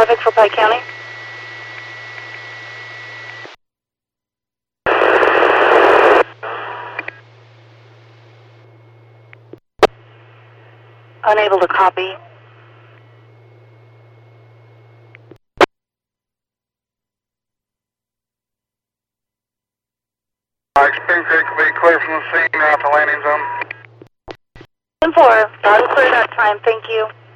traffic for Pike County. Unable to copy. Spring Creek will be clear from the scene out to landing zone. 10-4, that is clear that time, thank you.